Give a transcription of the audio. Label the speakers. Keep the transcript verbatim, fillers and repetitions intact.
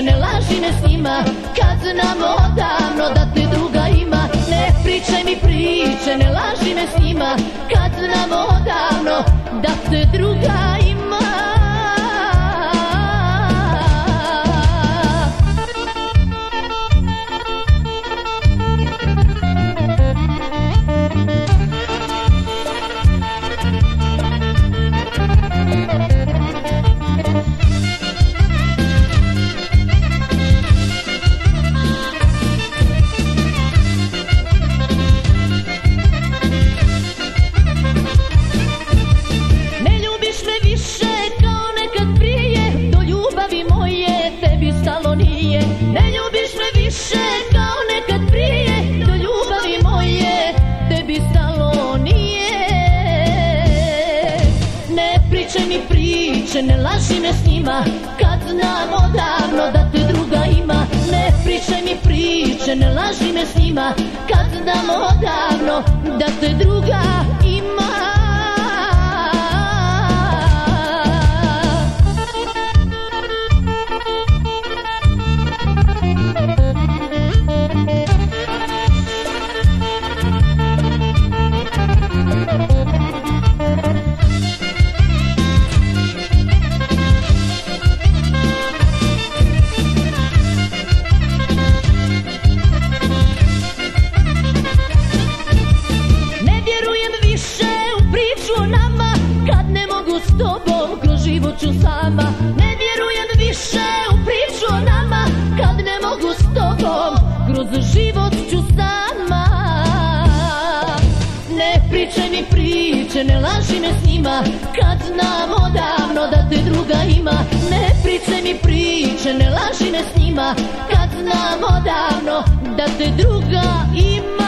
Speaker 1: ne laži me s njima, kad znam odavno da te druga ima. Ne pričaj mi priče, ne laži me s njima, kad znam odavno da te druga ima. Ne ljubiš me više kao nekad prije, do ljubavi moje tebi stalo nije. Ne pričaj mi priče, ne laži me s njima, kad znam odavno da te druga ima. Ne pričaj mi priče, ne laži me s njima, kad znam odavno da te druga ima. S tobom kroz život ću sama. Ne vjerujem više u priču o nama, kad ne mogu s tobom kroz život ću sama. Ne pričaj mi priče, ne laži me s njima, kad znam odavno da te druga ima. Ne pričaj mi priče, ne laži me s njima, kad znam odavno da te druga ima.